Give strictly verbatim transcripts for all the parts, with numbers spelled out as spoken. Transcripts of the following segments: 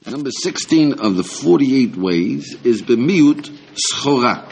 Number sixteen of the forty-eight ways is b'miut schora.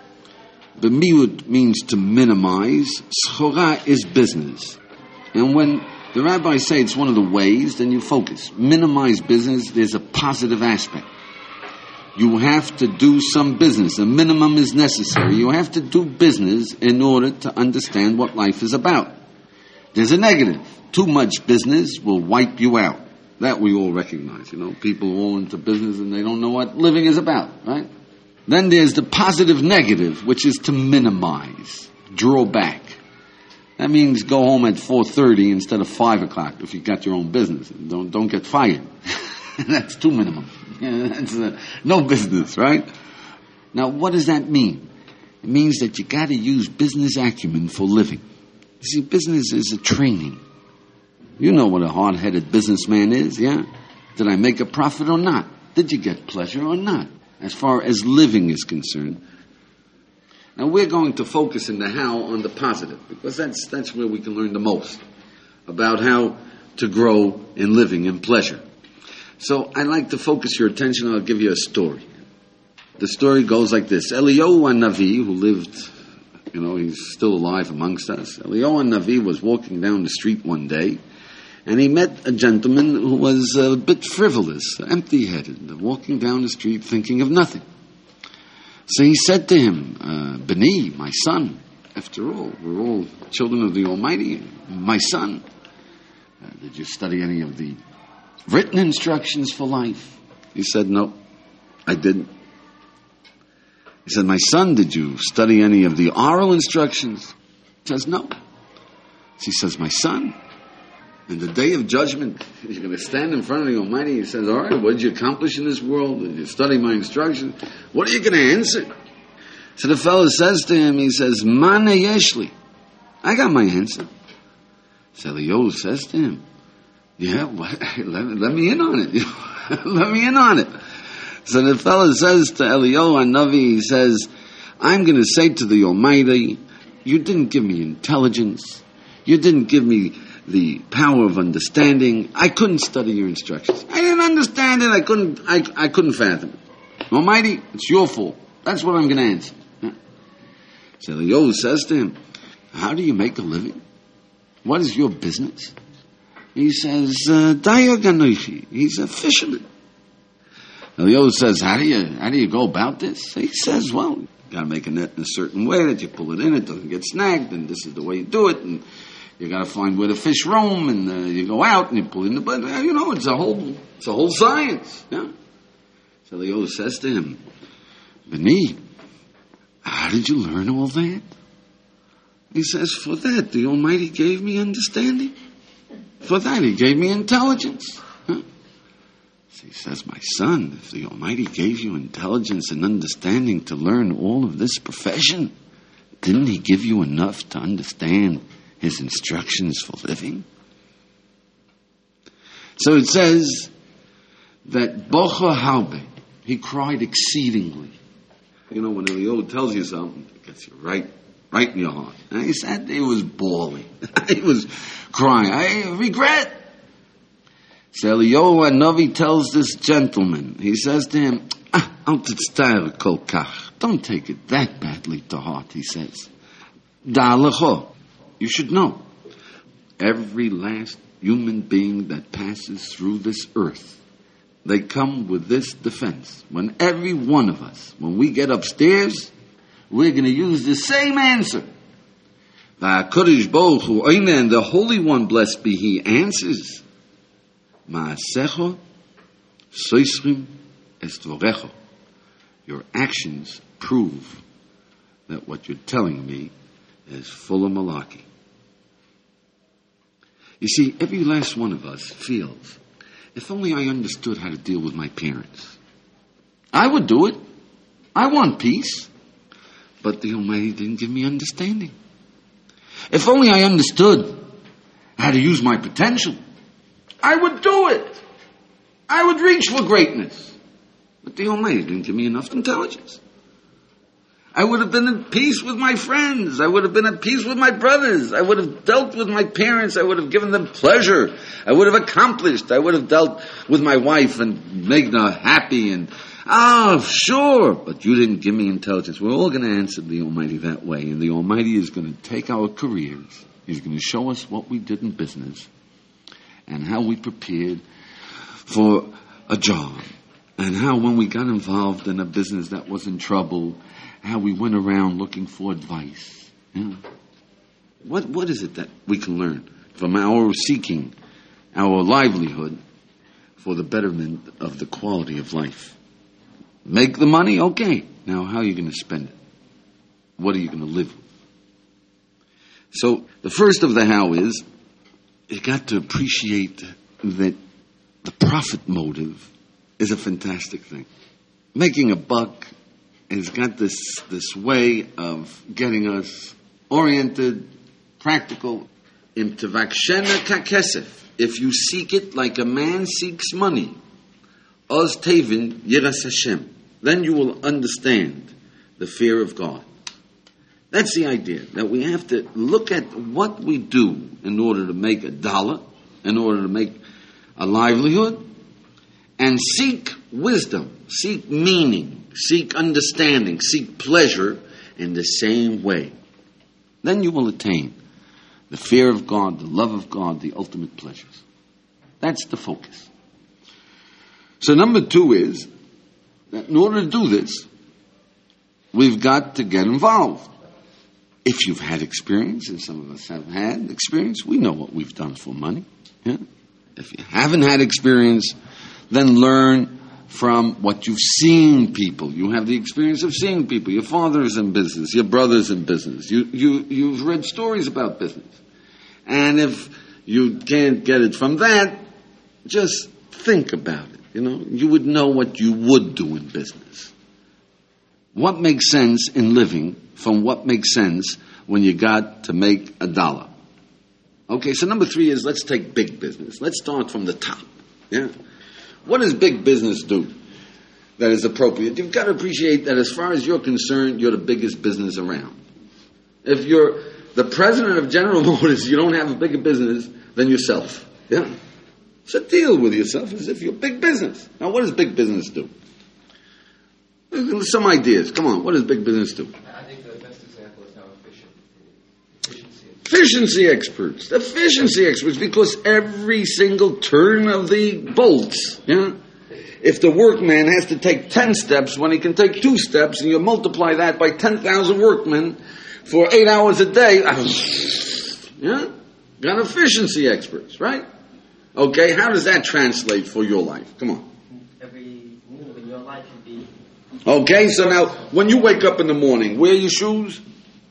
B'miut means to minimize. Schora is business. And when the rabbis say it's one of the ways, then you focus. Minimize business, there's a positive aspect. You have to do some business. A minimum is necessary. You have to do business in order to understand what life is about. There's a negative. Too much business will wipe you out. That we all recognize, you know. People are all into business and they don't know what living is about, right? Then there's the positive negative, which is to minimize, draw back. That means go home at four thirty instead of five o'clock if you got your own business. Don't don't get fired. That's too minimum. That's uh, no business, right? Now, what does that mean? It means that you got to use business acumen for living. You see, business is a training. You know what a hard-headed businessman is, yeah? Did I make a profit or not? Did you get pleasure or not? As far as living is concerned. Now we're going to focus in the how on the positive, because that's that's where we can learn the most about how to grow in living and pleasure. So I'd like to focus your attention. I'll give you a story. The story goes like this. Eliyahu HaNavi, who lived, you know, he's still alive amongst us. Eliyahu HaNavi was walking down the street one day, and he met a gentleman who was a bit frivolous, empty-headed, walking down the street thinking of nothing. So he said to him, uh, Beni, my son, after all, we're all children of the Almighty, my son, uh, did you study any of the written instructions for life? He said, no, I didn't. He said, my son, did you study any of the oral instructions? He says, no. He says, my son, in the day of judgment, you're going to stand in front of the Almighty. He says, all right, what did you accomplish in this world? Did you study my instructions? What are you going to answer? So the fellow says to him, he says, Mane Yeshli. I got my answer. So Eliyahu says to him, yeah, what? let, let me in on it. Let me in on it. So the fellow says to Eliyahu HaNavi, he says, I'm going to say to the Almighty, you didn't give me intelligence. You didn't give me the power of understanding. I couldn't study your instructions. I didn't understand it. I couldn't. I, I couldn't fathom it. Almighty, it's your fault. That's what I'm going to answer. Yeah. So Eliyahu says to him, "How do you make a living? What is your business?" He says, uh, "Daya Ganoichi." He's a fisherman. Eliyahu says, "How do you how do you go about this?" He says, "Well, you got to make a net in a certain way that you pull it in, it doesn't get snagged, and this is the way you do it, and you got to find where the fish roam, and uh, you go out and you pull in the blood. You know, it's a whole, it's a whole science." Yeah. So Eliyahu says to him, "Beni, how did you learn all that?" He says, "For that, the Almighty gave me understanding. For that, He gave me intelligence." Huh? So he says, "My son, if the Almighty gave you intelligence and understanding to learn all of this profession, didn't He give you enough to understand His instructions for living?" So it says that Bocha Halbe, he cried exceedingly. You know, when Eliyahu tells you something, it gets you right, right in your heart. And he said he was bawling. He was crying. I regret. So Eliyahu HaNavi tells this gentleman, he says to him, ah, al titztaer kol kach. Don't take it that badly to heart, he says. Da lecho. You should know, every last human being that passes through this earth, they come with this defense. When every one of us, when we get upstairs, we're going to use the same answer. V'HaKadosh Baruch Hu, and the Holy One, blessed be He, answers, Ma'asecho soisrim es dvorecho. Your actions prove that what you're telling me is full of malarkey. You see, every last one of us feels, if only I understood how to deal with my parents, I would do it. I want peace. But the Almighty didn't give me understanding. If only I understood how to use my potential, I would do it. I would reach for greatness. But the Almighty didn't give me enough intelligence. I would have been at peace with my friends. I would have been at peace with my brothers. I would have dealt with my parents. I would have given them pleasure. I would have accomplished. I would have dealt with my wife and made her happy. And, oh, sure, but you didn't give me intelligence. We're all going to answer the Almighty that way. And the Almighty is going to take our careers. He's going to show us what we did in business and how we prepared for a job. And how when we got involved in a business that was in trouble, how we went around looking for advice. You know? What what is it that we can learn from our seeking our livelihood for the betterment of the quality of life? Make the money? Okay. Now how are you going to spend it? What are you going to live with? So the first of the how is you got to appreciate that the profit motive is a fantastic thing. Making a buck has got this this way of getting us oriented, practical. Im tevakshena kakesef. If you seek it like a man seeks money, oz tevin yiras Hashem, then you will understand the fear of God. That's the idea, that we have to look at what we do in order to make a dollar, in order to make a livelihood, and seek wisdom, seek meaning, seek understanding, seek pleasure in the same way. Then you will attain the fear of God, the love of God, the ultimate pleasures. That's the focus. So number two is that in order to do this, we've got to get involved. If you've had experience, and some of us have had experience, we know what we've done for money. Yeah? If you haven't had experience, then learn from what you've seen people. You have the experience of seeing people. Your father is in business. Your brother's in business. You, you, you've read stories about business. And if you can't get it from that, just think about it. You know, you would know what you would do in business. What makes sense in living from what makes sense when you got to make a dollar? Okay, so number three is let's take big business. Let's start from the top. Yeah. What does big business do that is appropriate? You've got to appreciate that as far as you're concerned, you're the biggest business around. If you're the president of General Motors, you don't have a bigger business than yourself. Yeah. So deal with yourself as if you're big business. Now, what does big business do? Some ideas. Come on, what does big business do? I think the best example is how efficient. Efficiency. Efficiency experts. Efficiency experts, because every single turn of the bolts, yeah? If the workman has to take ten steps when he can take two steps, and you multiply that by ten thousand workmen for eight hours a day, yeah? Got efficiency experts, right? Okay, how does that translate for your life? Come on. Every move in your life should be... Okay, so now, when you wake up in the morning, wear your shoes?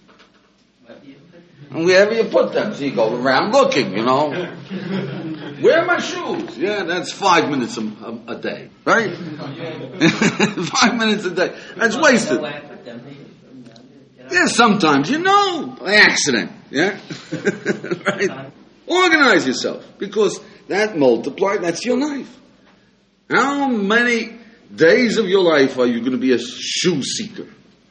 And wherever you put them, so you go around looking, you know. Where are my shoes? Yeah, that's five minutes a, a, a day, right? Five minutes a day. That's wasted. Yeah, sometimes, you know, by accident, yeah? Right? Organize yourself, because that multiplied, that's your life. How many days of your life are you going to be a shoe seeker?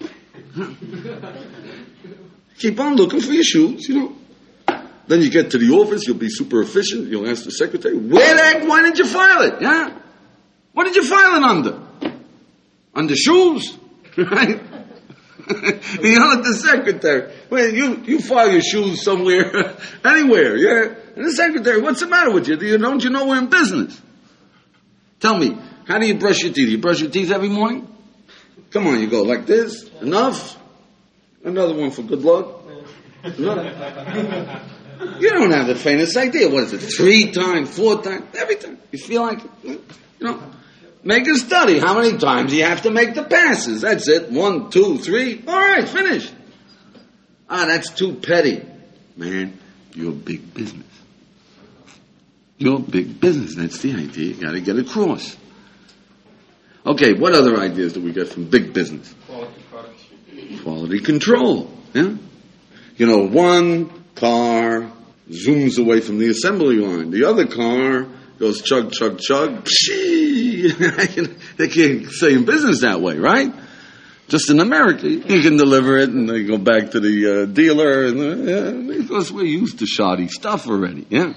Keep on looking for your shoes, you know. Then you get to the office, you'll be super efficient, you'll ask the secretary, where the heck, why didn't you file it? Yeah? What did you file it under? Under shoes? Right? You know, the secretary, well, you, you file your shoes somewhere, anywhere, yeah? And the secretary, what's the matter with you? Do you, don't you know we're in business? Tell me, how do you brush your teeth? You brush your teeth every morning? Come on, you go like this. Enough? Another one for good luck? No. You don't have the faintest idea. What is it? Three times, four times, every time. You feel like it? You know, make a study. How many times you have to make the passes? That's it. One, two, three. All right, finish. Ah, that's too petty. Man, you're big business. You're big business. That's the idea. You got to get across. Okay, what other ideas do we get from big business? Quality products. Quality control. Yeah? You know, one car zooms away from the assembly line. The other car goes chug, chug, chug. Pshee! They can't stay in business that way, right? Just in America, you can deliver it and they go back to the uh, dealer, and uh, because we're used to shoddy stuff already, yeah.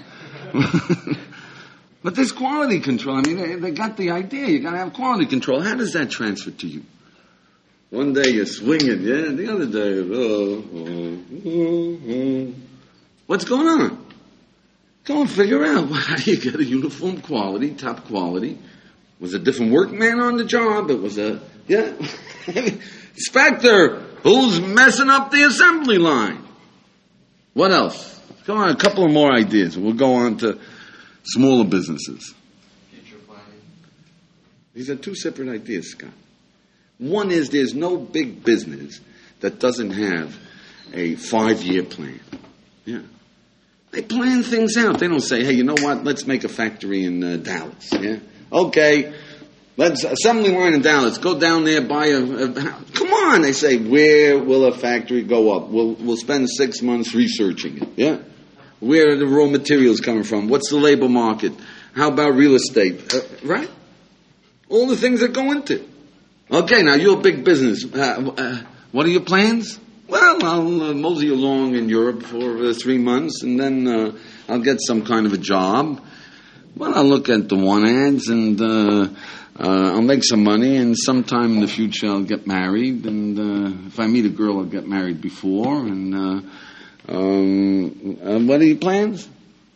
But there's quality control. I mean, they, they got the idea. You got to have quality control. How does that transfer to you? One day you're swinging, yeah. The other day, oh, oh, oh, oh. What's going on? Go and figure out how do you get a uniform quality, top quality. Was a different workman on the job. It was a, yeah. Inspector, who's messing up the assembly line? What else? Come on, a couple of more ideas. We'll go on to smaller businesses. Future planning. These are two separate ideas, Scott. One is there's no big business that doesn't have a five-year plan. Yeah. They plan things out. They don't say, hey, you know what, let's make a factory in uh, Dallas. Yeah. Okay, let's, assembly line in Dallas, go down there, buy a, a, come on, they say, where will a factory go up? We'll, we'll spend six months researching it, yeah? Where are the raw materials coming from? What's the labor market? How about real estate? Uh, right? All the things that go into it. Okay, now you're a big business. Uh, uh, what are your plans? Well, I'll uh, mosey along in Europe for uh, three months, and then uh, I'll get some kind of a job. Well, I'll look at the one ads, and uh, uh, I'll make some money, and sometime in the future I'll get married, and uh, if I meet a girl, I'll get married before, and uh, um, uh, what are your plans?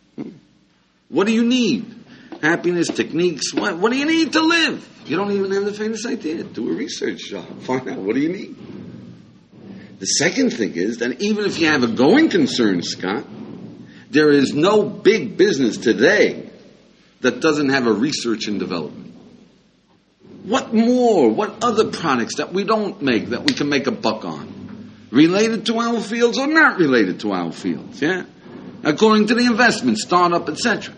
What do you need? Happiness, techniques, what, what do you need to live? You don't even have the faintest idea. Do a research job. Find out, what do you need? The second thing is that even if you have a going concern, Scott, there is no big business today that doesn't have a research and development. What more? What other products that we don't make that we can make a buck on? Related to our fields or not related to our fields, yeah? According to the investment, startup, et cetera.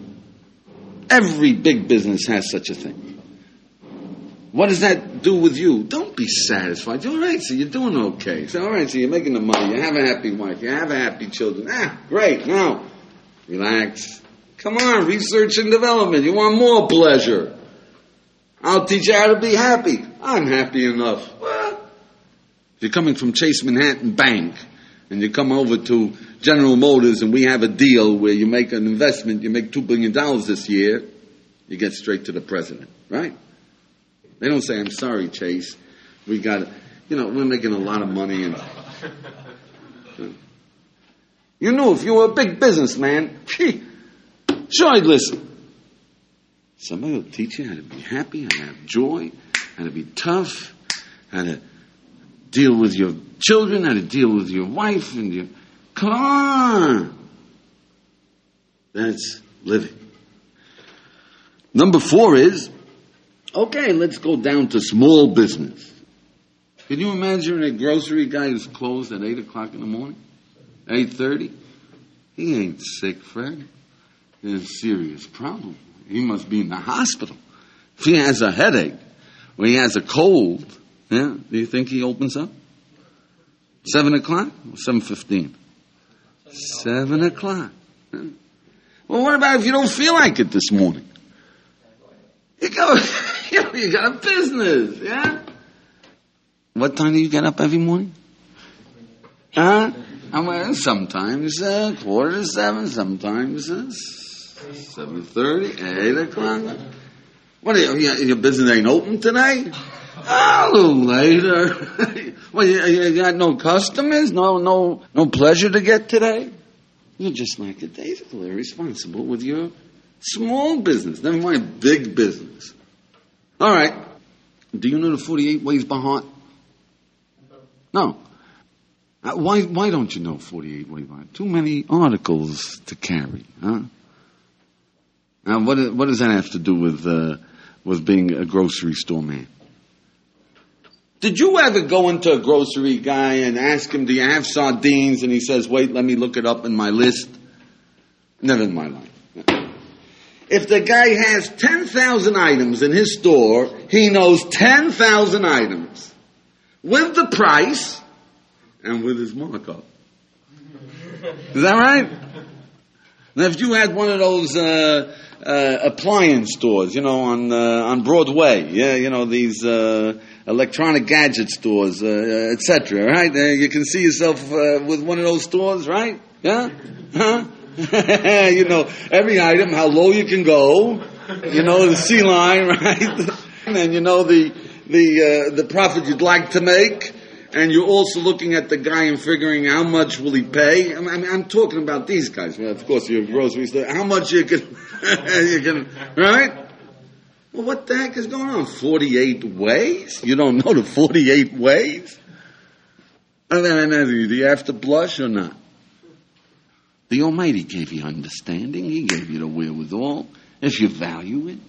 Every big business has such a thing. What does that do with you? Don't be satisfied. All right, so you're doing okay. So, all right, so you're making the money. You have a happy wife. You have a happy children. Ah, great. Now, relax. Come on, research and development. You want more pleasure. I'll teach you how to be happy. I'm happy enough. Well, if you're coming from Chase Manhattan Bank and you come over to General Motors and we have a deal where you make an investment, you make two billion dollars this year, you get straight to the president, right? They don't say, I'm sorry, Chase. We got, you know, we're making a lot of money. And you know, if you were a big businessman, sure, I'd listen. Somebody will teach you how to be happy, how to have joy, how to be tough, how to deal with your children, how to deal with your wife and your... Come on! That's living. Number four is, okay, let's go down to small business. Can you imagine a grocery guy who's closed at eight o'clock in the morning? eight thirty? He ain't sick, Fred. There's a serious problem. He must be in the hospital. If he has a headache, or he has a cold, yeah, do you think he opens up? Seven o'clock or seven fifteen? Seven o'clock. Yeah. Well, what about if you don't feel like it this morning? You go, you know, you got a business, yeah? What time do you get up every morning? Huh? I mean, sometimes uh, quarter to seven, sometimes uh, seven thirty, eight o'clock. What, are you, your business ain't open today? A little later. Well, you, you got no customers, no, no, no pleasure to get today. You're just like a daisy, responsible with your small business. Never mind big business. All right. Do you know the forty-eight ways by heart? No. Uh, why? Why don't you know forty-eight ways by heart? Too many articles to carry, huh? Now, what what does that have to do with uh, with being a grocery store man? Did you ever go into a grocery guy and ask him, do you have sardines? And he says, wait, let me look it up in my list. Never in my life. If the guy has ten thousand items in his store, he knows ten thousand items with the price and with his markup. Is that right? Now, if you had one of those uh, uh, appliance stores, you know, on uh, on Broadway, yeah, you know, these uh, electronic gadget stores, uh, et cetera, right? Uh, you can see yourself uh, with one of those stores, right? Yeah? Huh? You know, every item, how low you can go, you know, the C line, right? And you know the the uh, the profit you'd like to make. And you're also looking at the guy and figuring how much will he pay. I mean, I'm talking about these guys. Well, of course, you're a grocery store. How much you can, you can, right? Well, what the heck is going on? forty-eight ways? You don't know the forty-eight ways? I mean, do you have to blush or not? The Almighty gave you understanding. He gave you the wherewithal. If you value it,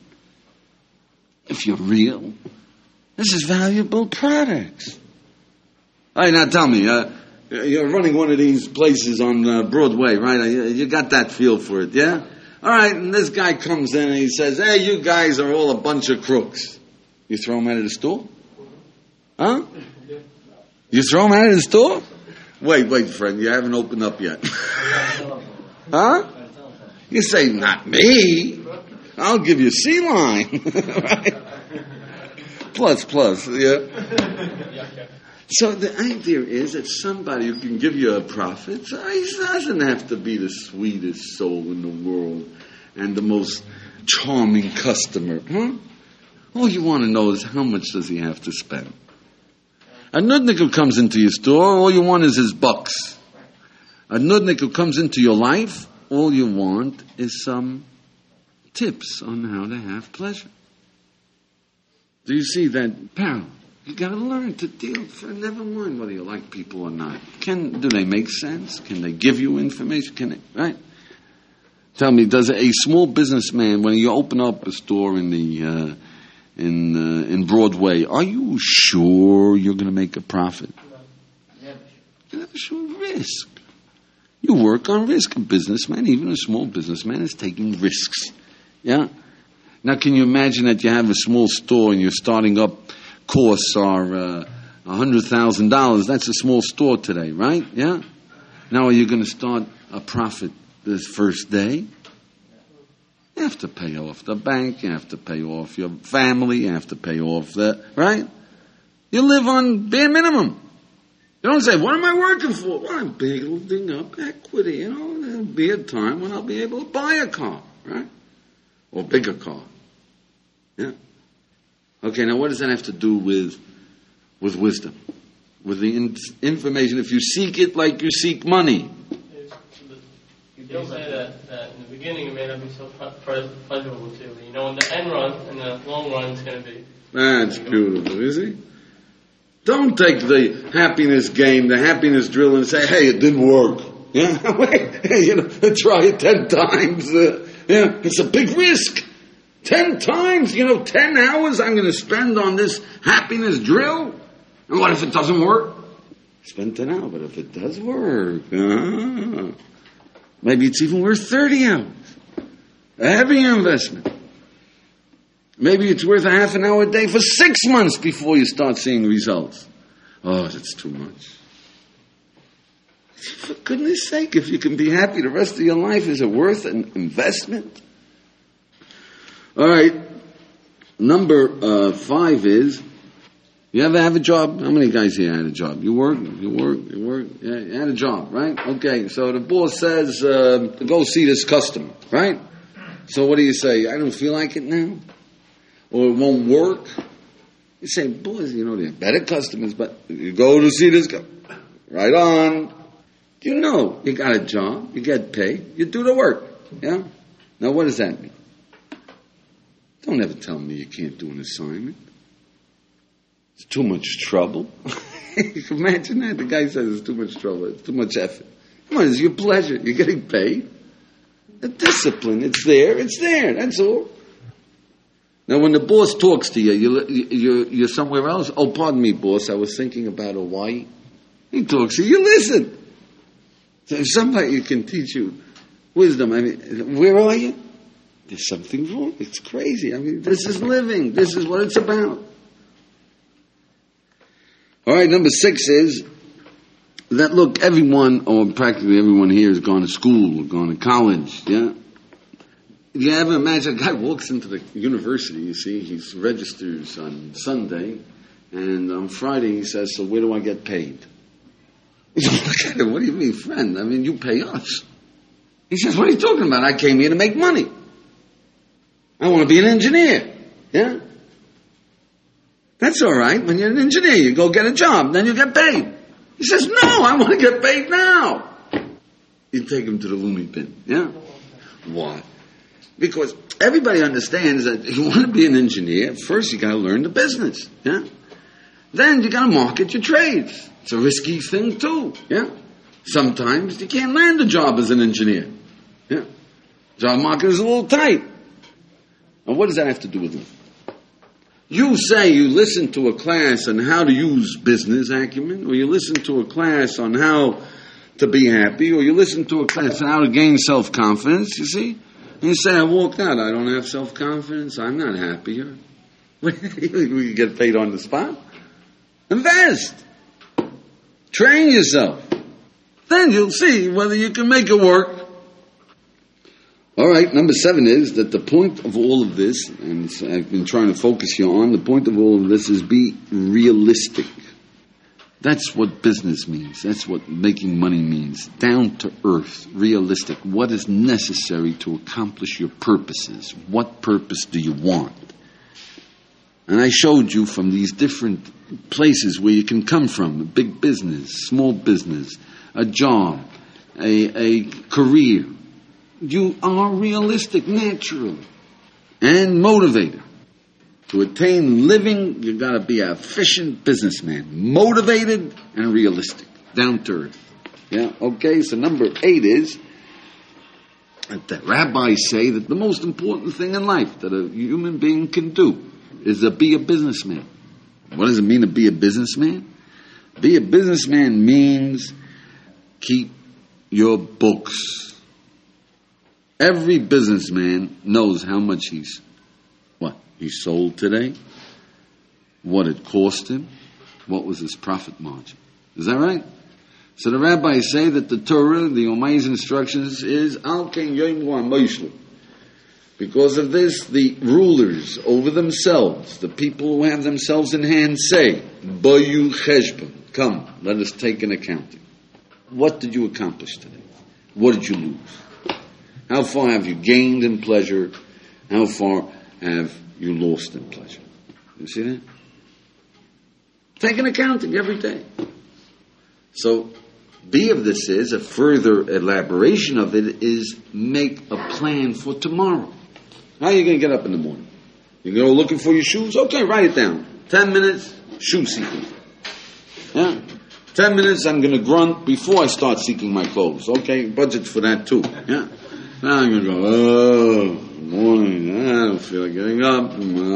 if you're real, this is valuable products. All right, now tell me, uh, you're running one of these places on uh, Broadway, right? You, you got that feel for it, yeah? All right, and this guy comes in and he says, hey, you guys are all a bunch of crooks. You throw him out of the store? Huh? You throw him out of the store? Wait, wait, friend, you haven't opened up yet. Huh? You say, not me. I'll give you C-line. Right? Plus, plus, yeah? So the idea is that somebody who can give you a profit, so he doesn't have to be the sweetest soul in the world and the most charming customer. Huh? All you want to know is how much does he have to spend. A nudnik who comes into your store, all you want is his bucks. A nudnik who comes into your life, all you want is some tips on how to have pleasure. Do you see that parallel? You got to learn to deal. Never mind whether you like people or not. Can do they make sense? Can they give you information? Can they? Right? Tell me, does a small businessman, when you open up a store in the uh, in uh, in Broadway, are you sure you're going to make a profit? You never sure risk. You work on risk. A businessman, even a small businessman, is taking risks. Yeah. Now, can you imagine that you have a small store and you're starting up? Costs are uh, one hundred thousand dollars. That's a small store today, right? Yeah? Now, are you going to start a profit this first day? You have to pay off the bank. You have to pay off your family. You have to pay off the, right? You live on bare minimum. You don't say, what am I working for? Well, I'm building up equity. You know, there'll be a time when I'll be able to buy a car, right? Or a bigger car. Yeah? Okay, now what does that have to do with with wisdom? With the in- information, if you seek it like you seek money. You'll say that, that in the beginning it may not be so pleasurable to you. You know, in the end run, in the long run, it's going to be. That's beautiful, is it? Don't take the happiness game, the happiness drill, and say, hey, it didn't work. Yeah, wait, you know, try it ten times. Uh, yeah, it's a big risk. Ten times, you know, ten hours I'm going to spend on this happiness drill. And what if it doesn't work? Spend ten hours, but if it does work, ah, maybe it's even worth thirty hours. A heavy investment. Maybe it's worth a half an hour a day for six months before you start seeing results. Oh, that's too much. For goodness sake, if you can be happy the rest of your life, is it worth an investment? All right, number uh, five is, you ever have a job? How many guys here had a job? You work, you work, you work, yeah, you had a job, right? Okay, so the boss says, uh, go see this customer, right? So what do you say? I don't feel like it now? Or it won't work? You say, boys, you know, they're better customers, but you go to see this guy. Right on. You know, you got a job, you get paid, you do the work, yeah? Now what does that mean? Don't ever tell me you can't do an assignment. It's too much trouble. You can imagine that. The guy says it's too much trouble. It's too much effort. Come on, it's your pleasure. You're getting paid. The discipline, it's there. It's there. That's all. Now, when the boss talks to you, you're, you're, you're somewhere else. Oh, pardon me, boss. I was thinking about Hawaii. He talks to you. You listen. So if somebody can teach you wisdom, I mean, where are you? There's something wrong. It's crazy. I mean, this is living. This is what it's about. All right, number six is that, look, everyone, or practically everyone here has gone to school, or gone to college, yeah? You ever imagine a guy walks into the university, you see, he registers on Sunday, and on Friday he says, so where do I get paid? You look at him, what do you mean, friend? I mean, you pay us. He says, what are you talking about? I came here to make money. I want to be an engineer, yeah? That's all right. When you're an engineer, you go get a job, then you get paid. He says, no, I want to get paid now. You take him to the loony bin, yeah? Why? Because everybody understands that if you want to be an engineer, first you got to learn the business, yeah? Then you got to market your trades. It's a risky thing too, yeah? Sometimes you can't land a job as an engineer, yeah? Job market is a little tight. And what does that have to do with it? You say you listen to a class on how to use business acumen, or you listen to a class on how to be happy, or you listen to a class on how to gain self-confidence, you see? And you say, I walked out, I don't have self-confidence, I'm not happier. We get paid on the spot. Invest. Train yourself. Then you'll see whether you can make it work. All right, number seven is that the point of all of this, and I've been trying to focus here on, the point of all of this is be realistic. That's what business means. That's what making money means. Down to earth, realistic. What is necessary to accomplish your purposes? What purpose do you want? And I showed you from these different places where you can come from, a big business, small business, a job, a, a career. You are realistic, natural, and motivated. To attain living, you've got to be an efficient businessman, motivated and realistic, down to earth. Yeah, okay, so number eight is that the rabbis say that the most important thing in life that a human being can do is to be a businessman. What does it mean to be a businessman? Be a businessman means keep your books. Every businessman knows how much he's, what, he sold today, what it cost him, what was his profit margin. Is that right? So the rabbis say that the Torah, the Umay's instructions is, Al Ken Yom Moishlu. Because of this, the rulers over themselves, the people who have themselves in hand say, Bayu Cheshbon, come, let us take an accounting. What did you accomplish today? What did you lose? How far have you gained in pleasure? How far have you lost in pleasure? You see that? Take an accounting every day. So, B of this is, a further elaboration of it is, make a plan for tomorrow. How are you going to get up in the morning? You go looking for your shoes? Okay, write it down. Ten minutes, shoe seeking. Yeah? Ten minutes, I'm going to grunt before I start seeking my clothes. Okay, budget for that too. Yeah? Now I'm going to go, oh, morning, I don't feel like getting up.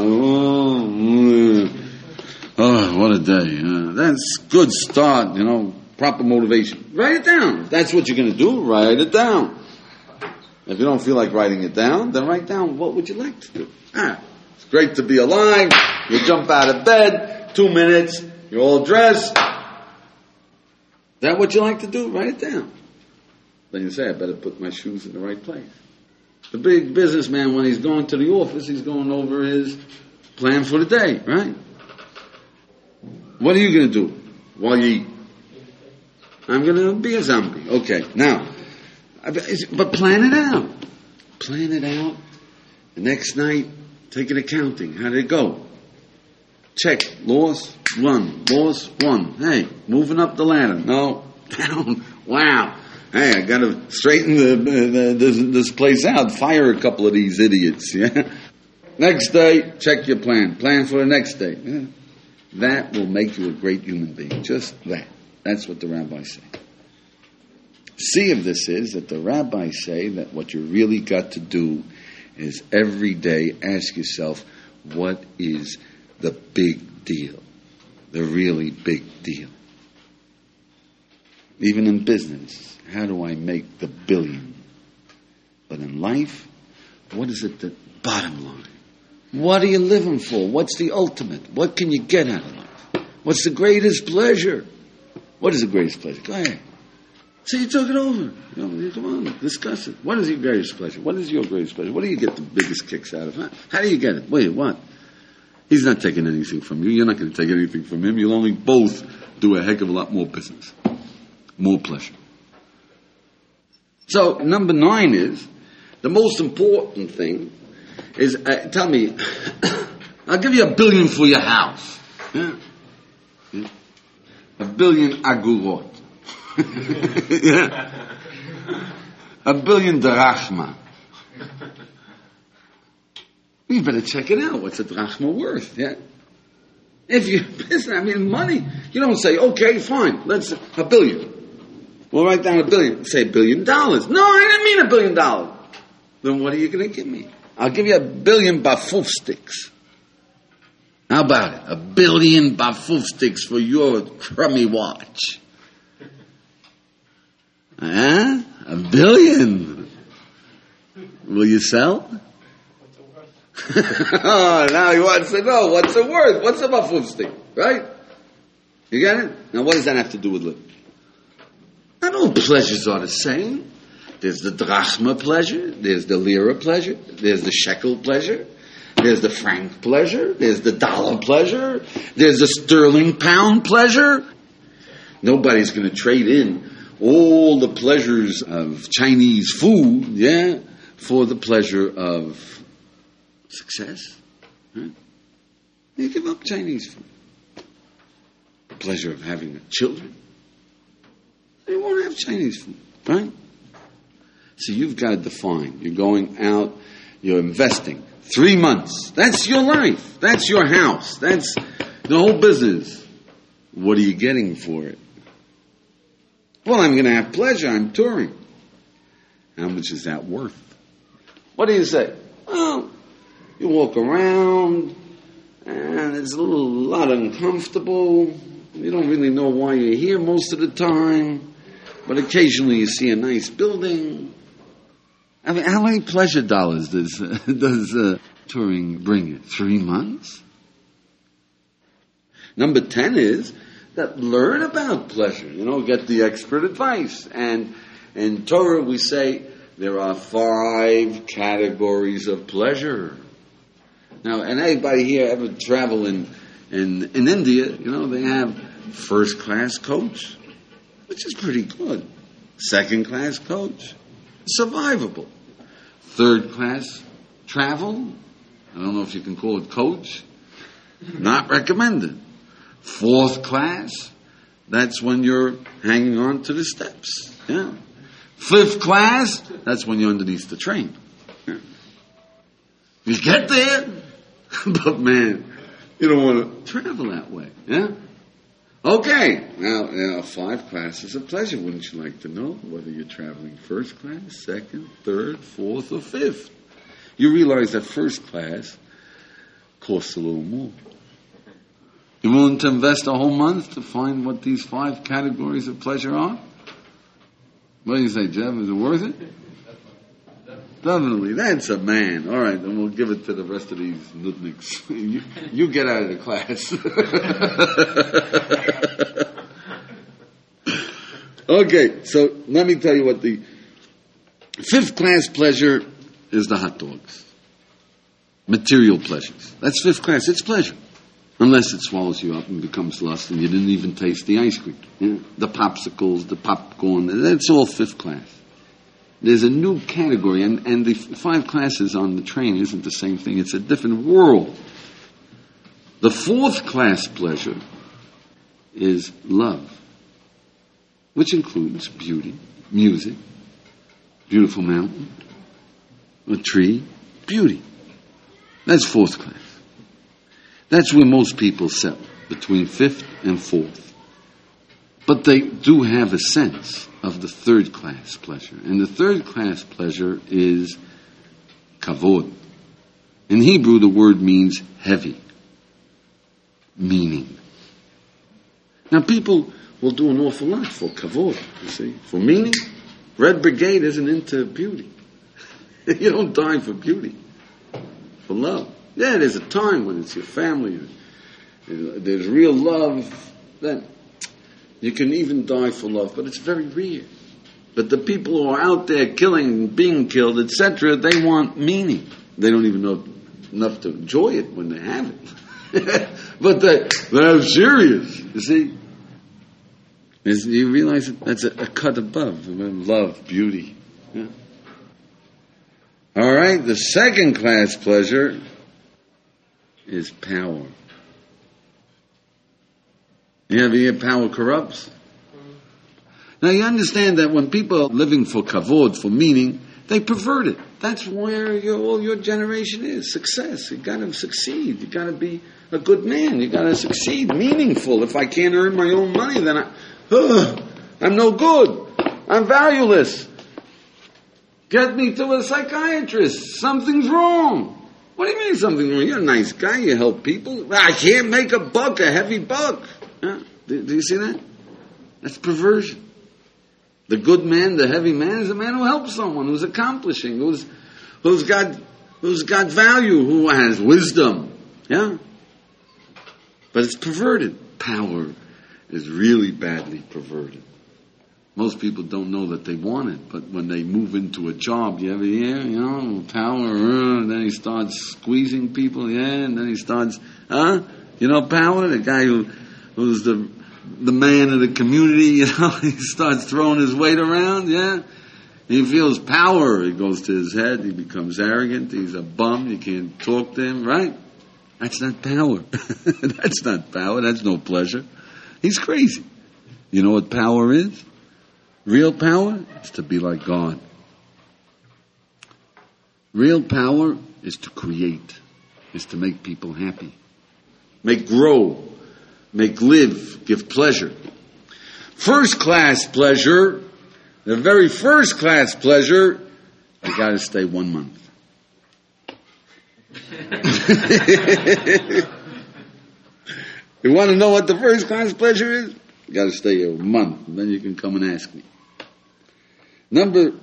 Oh, what a day. Uh, that's good start, you know, proper motivation. Write it down. If that's what you're going to do, write it down. If you don't feel like writing it down, then write down what would you like to do. Ah, it's great to be alive. You jump out of bed, two minutes, you're all dressed. Is that what you like to do? Write it down. Then you say, I better put my shoes in the right place. The big businessman, when he's going to the office, he's going over his plan for the day, right? What are you going to do while you eat? I'm going to be a zombie. Okay, now, but plan it out. Plan it out. The next night, take an accounting. How did it go? Check. Loss, one. Loss, one. Hey, moving up the ladder. No, down. Wow. Hey, I got to straighten the, the, this, this place out. Fire a couple of these idiots. Yeah. Next day, check your plan. Plan for the next day. Yeah. That will make you a great human being. Just that. That's what the rabbis say. C of this is that the rabbis say that what you really got to do is every day ask yourself, what is the big deal? The really big deal. Even in business, how do I make the billion? But in life, what is it the bottom line? What are you living for? What's the ultimate? What can you get out of life? What's the greatest pleasure? What is the greatest pleasure? Go ahead. So you talk it over. You know, come on, discuss it. What is your greatest pleasure? What is your greatest pleasure? What do you get the biggest kicks out of? How, how do you get it? Wait, what? He's not taking anything from you. You're not going to take anything from him. You'll only both do a heck of a lot more business. More pleasure. So, number nine is, the most important thing is, uh, tell me, I'll give you a billion for your house. Yeah. Yeah. A billion agurot. Yeah. A billion drachma. You better check it out. What's a drachma worth? Yeah. If you, I mean, money. You don't say, okay, fine, let's a billion. We'll write down a billion. Say a billion dollars. No, I didn't mean a billion dollars. Then what are you going to give me? I'll give you a billion bafuf sticks. How about it? A billion bafuf sticks for your crummy watch. Huh? A billion. Will you sell? Oh, now he wants to know what's it worth. What's a bafuf stick, right? You get it? Now, what does that have to do with living? Not all pleasures are the same. There's the drachma pleasure. There's the lira pleasure. There's the shekel pleasure. There's the franc pleasure. There's the dollar pleasure. There's the sterling pound pleasure. Nobody's going to trade in all the pleasures of Chinese food, yeah, for the pleasure of success. Right? You give up Chinese food. The pleasure of having children. You won't have Chinese food, right? So you've got to define. You're going out, you're investing. Three months. That's your life. That's your house. That's the whole business. What are you getting for it? Well, I'm going to have pleasure. I'm touring. How much is that worth? What do you say? Well, you walk around, and it's a little lot uncomfortable. You don't really know why you're here most of the time, but occasionally you see a nice building. I mean, how many pleasure dollars does uh, does uh, touring bring you? Three months? Number ten is that learn about pleasure. You know, get the expert advice. And in Torah we say there are five categories of pleasure. Now, and anybody here ever travel in, in, in India, you know, they have first class coach, which is pretty good. Second class coach, survivable. Third class travel, I don't know if you can call it coach, not recommended. Fourth class, that's when you're hanging on to the steps. Yeah. Fifth class, that's when you're underneath the train. Yeah. You get there, but man, you don't want to travel that way. Yeah. Okay, now there are five classes of pleasure. Wouldn't you like to know whether you're traveling first class, second, third, fourth, or fifth? You realize that first class costs a little more. You're willing to invest a whole month to find what these five categories of pleasure are? What do you say, Jeff? Is it worth it? Definitely. That's a man. All right, then we'll give it to the rest of these nudniks. you, you get out of the class. Okay, so let me tell you what the fifth class pleasure is. The hot dogs. Material pleasures. That's fifth class. It's pleasure. Unless it swallows you up and becomes lust and you didn't even taste the ice cream. Yeah? The popsicles, the popcorn, that's all fifth class. There's a new category, and, and the five classes on the train isn't the same thing. It's a different world. The fourth class pleasure is love, which includes beauty, music, beautiful mountain, a tree, beauty. That's fourth class. That's where most people settle, between fifth and fourth. But they do have a sense of the third class pleasure. And the third class pleasure is kavod. In Hebrew, the word means heavy, meaning. Now, people will do an awful lot for kavod, you see, for meaning. Red Brigade isn't into beauty. You don't die for beauty, for love. Yeah, there's a time when it's your family, there's real love, then. You can even die for love, but it's very rare. But the people who are out there killing, being killed, et cetera, they want meaning. They don't even know enough to enjoy it when they have it. But they, they're serious, you see. Is, you realize that that's a, a cut above love, beauty. Yeah. All right, the second class pleasure is power. You ever hear power corrupts? Now you understand that when people are living for kavod, for meaning, they pervert it. That's where your, all your generation is. Success. You gotta succeed. You gotta be a good man. You gotta succeed. Meaningful. If I can't earn my own money, then I, ugh, I'm no good. I'm valueless. Get me to a psychiatrist. Something's wrong. What do you mean something wrong? You're a nice guy. You help people. I can't make a buck, a heavy buck. Huh? Do, do you see that? That's perversion. The good man, the heavy man, is a man who helps someone, who's accomplishing, who's who's got who's got value, who has wisdom. Yeah? But it's perverted. Power is really badly perverted. Most people don't know that they want it, but when they move into a job, you ever hear, you know, power, uh, and then he starts squeezing people, yeah, and then he starts, huh? You know, power, the guy who who's the the man of the community, you know, he starts throwing his weight around, yeah. He feels power, it goes to his head, he becomes arrogant, he's a bum, you can't talk to him, right? That's not power. That's not power, that's no pleasure. He's crazy. You know what power is? Real power is to be like God. Real power is to create, is to make people happy, make grow, make live, give pleasure. First class pleasure, the very first class pleasure, you got to stay one month. You want to know what the first class pleasure is? You got to stay a month, and then you can come and ask me. Number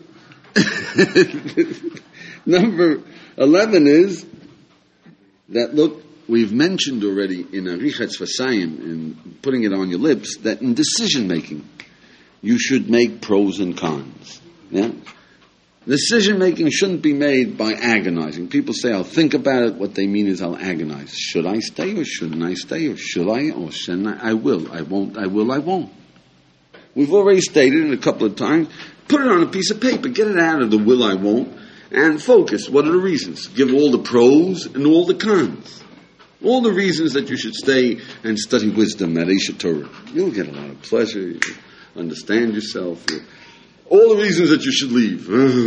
number eleven is that, look, we've mentioned already in Arichat Vasayim, in putting it on your lips, that in decision making, you should make pros and cons. Yeah? Decision making shouldn't be made by agonizing. People say, I'll think about it. What they mean is, I'll agonize. Should I stay or shouldn't I stay? Or should I or shouldn't I? I will. I won't. I will. I won't. We've already stated it a couple of times. Put it on a piece of paper. Get it out of the will, I won't. And focus. What are the reasons? Give all the pros and all the cons. All the reasons that you should stay and study wisdom at Eshet Torah. You'll get a lot of pleasure. You'll understand yourself. You'll, all the reasons that you should leave.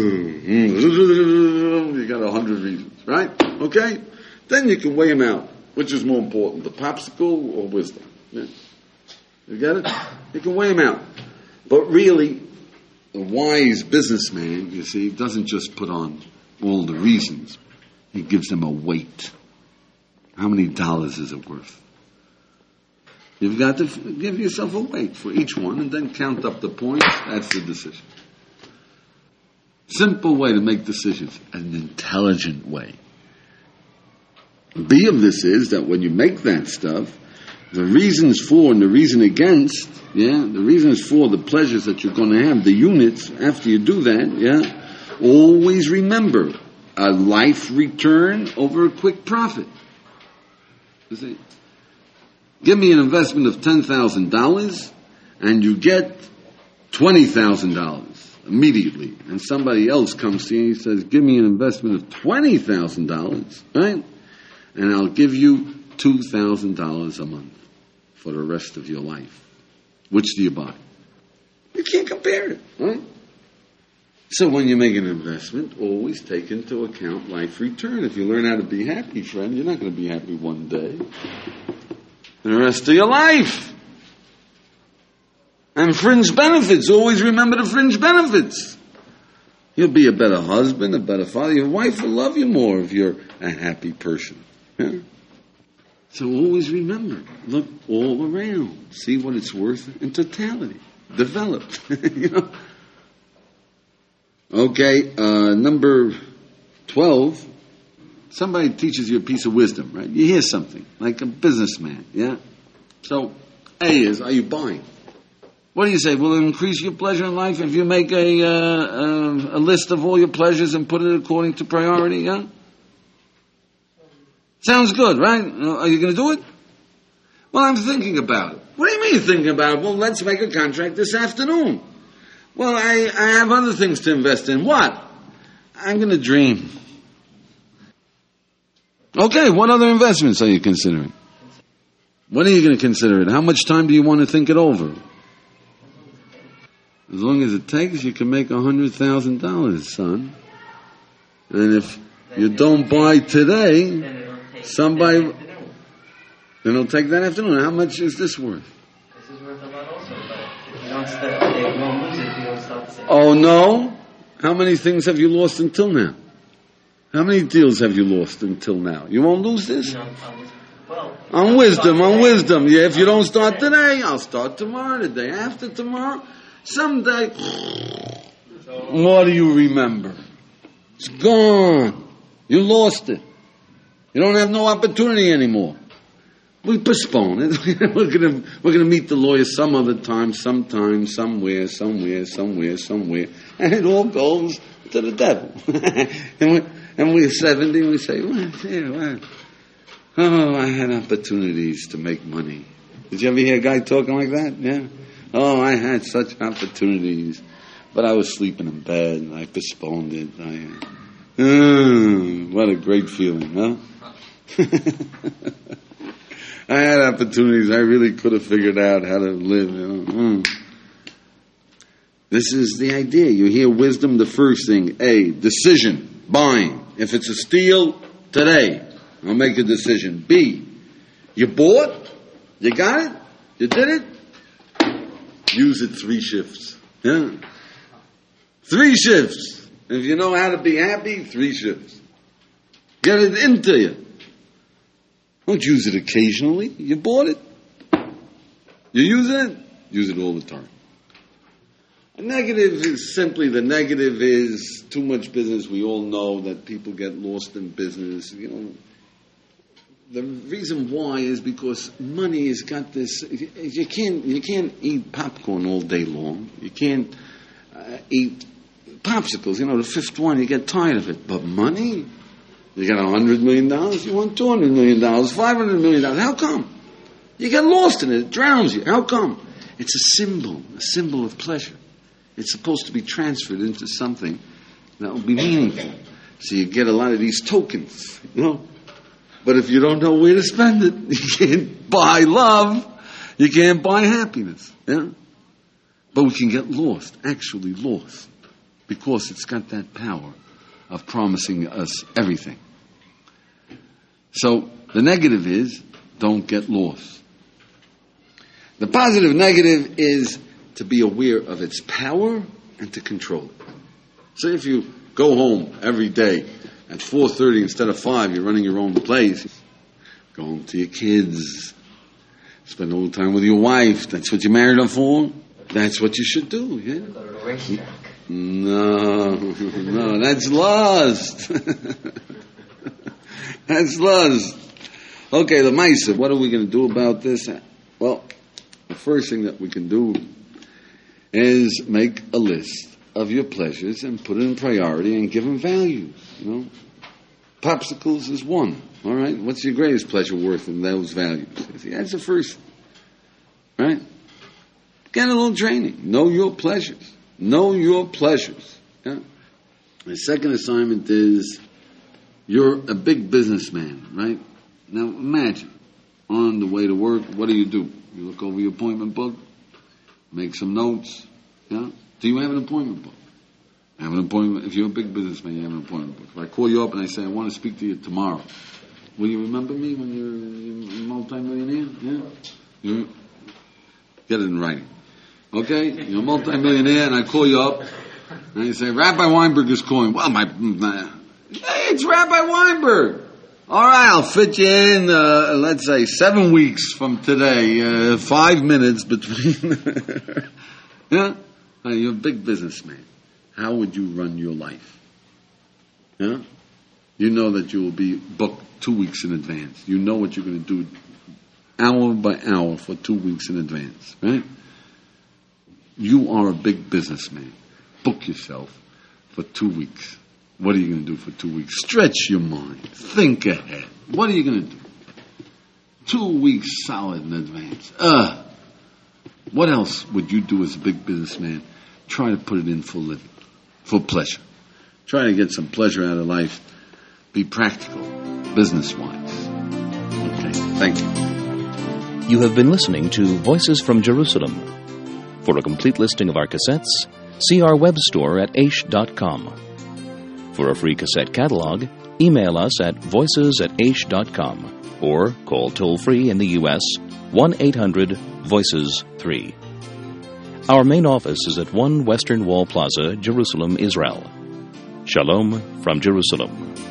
You got a hundred reasons, right? Okay? Then you can weigh them out. Which is more important, the popsicle or wisdom? Yeah. You get it? You can weigh them out. But really, a wise businessman, you see, doesn't just put on all the reasons. He gives them a weight. How many dollars is it worth? You've got to give yourself a weight for each one and then count up the points. That's the decision. Simple way to make decisions. An intelligent way. B of this is that when you make that stuff, the reasons for and the reason against, yeah, the reasons for the pleasures that you're going to have, the units, after you do that, yeah, always remember a life return over a quick profit. You see? Give me an investment of ten thousand dollars and you get twenty thousand dollars immediately. And somebody else comes to you and he says, give me an investment of twenty thousand dollars, right? And I'll give you two thousand dollars a month for the rest of your life. Which do you buy? You can't compare it, right? So when you make an investment, always take into account life return. If you learn how to be happy, friend, you're not going to be happy one day. The rest of your life. And fringe benefits. Always remember the fringe benefits. You'll be a better husband, a better father. Your wife will love you more if you're a happy person. Yeah? So always remember, look all around. See what it's worth in totality. Develop. You know? Okay, uh, number twelve. Somebody teaches you a piece of wisdom, right? You hear something, like a businessman, yeah? So, A is, are you buying? What do you say? Will it increase your pleasure in life if you make a, uh, a, a list of all your pleasures and put it according to priority? Yeah? Sounds good, right? Are you going to do it? Well, I'm thinking about it. What do you mean thinking about it? Well, let's make a contract this afternoon. Well, I, I have other things to invest in. What? I'm going to dream. Okay, what other investments are you considering? When are you going to consider it? How much time do you want to think it over? As long as it takes, you can make a hundred thousand dollars, son. And if you don't buy today, somebody, then it'll take that afternoon. How much is this worth? This is worth a lot also, but if you don't start, you won't lose it if you don't start the same. Oh no? How many things have you lost until now? How many deals have you lost until now? You won't lose this? You know, um, well, On wisdom, on wisdom. Yeah, if you don't start today, I'll start tomorrow, the day after tomorrow. Someday, what do you remember? It's gone. You lost it. You don't have no opportunity anymore. We postpone it. we're gonna we're gonna meet the lawyer some other time, sometime, somewhere, somewhere, somewhere, somewhere, and it all goes to the devil. and we and we're seventy, and we say, well, yeah, well, oh, I had opportunities to make money. Did you ever hear a guy talking like that? Yeah. Oh, I had such opportunities, but I was sleeping in bed, and I postponed it. I, uh, what a great feeling, huh? I had opportunities. I really could have figured out how to live. You know? mm. This is the idea. You hear wisdom, the first thing. A, decision, buying. If it's a steal, today, I'll make a decision. B, you bought, you got it, you did it, use it three shifts. Yeah. Three shifts. If you know how to be happy, three shifts. Get it into you. Don't use it occasionally. You bought it. You use it, use it all the time. A negative is simply, the negative is too much business. We all know that people get lost in business. You know, the reason why is because money has got this. You can't you can't eat popcorn all day long. You can't uh, eat popsicles. You know, the fifth one, you get tired of it. But money, you got a hundred million dollars. You want two hundred million dollars, five hundred million dollars. How come? You get lost in it. It drowns you. How come? It's a symbol, a symbol of pleasure. It's supposed to be transferred into something that will be meaningful. So you get a lot of these tokens, you know. But if you don't know where to spend it, you can't buy love. You can't buy happiness. Yeah? But we can get lost, actually lost, because it's got that power of promising us everything. So the negative is, don't get lost. The positive negative is to be aware of its power and to control it. So if you go home every day at four thirty instead of five, you're running your own place. Go home to your kids. Spend all the time with your wife. That's what you married her for. That's what you should do. Yeah. Go to the racetrack. No, no, that's lust. That's lust. Okay, the Maisa, what are we going to do about this? Well, the first thing that we can do is make a list of your pleasures and put it in priority and give them values, you know. Popsicles is one, all right? What's your greatest pleasure worth in those values? See, that's the first, right? Get a little training. Know your pleasures. Know your pleasures. Yeah? The second assignment is you're a big businessman, right? Now imagine, on the way to work, what do you do? You look over your appointment book, make some notes. Yeah? Do you have an appointment book? I have an appointment. If you're a big businessman, you have an appointment book. If I call you up and I say, I want to speak to you tomorrow, will you remember me when you're a multi-millionaire? Yeah? You get it in writing. Okay? You're a multi-millionaire and I call you up and I say, Rabbi Weinberg is calling. Well, my, my hey, it's Rabbi Weinberg. All right, I'll fit you in, uh, let's say, seven weeks from today, uh, five minutes between. Yeah? Uh, you're a big businessman. How would you run your life? Yeah? You know that you will be booked two weeks in advance. You know what you're going to do hour by hour for two weeks in advance, right? You are a big businessman. Book yourself for two weeks. What are you going to do for two weeks? Stretch your mind. Think ahead. What are you going to do? Two weeks solid in advance. Uh, what else would you do as a big businessman? Try to put it in for living, for pleasure. Try to get some pleasure out of life. Be practical, business-wise. Okay, thank you. You have been listening to Voices from Jerusalem. For a complete listing of our cassettes, see our web store at aish dot com. For a free cassette catalog, email us at voices at aish dot com or call toll-free in the U S one eight hundred voices three. Our main office is at one Western Wall Plaza, Jerusalem, Israel. Shalom from Jerusalem.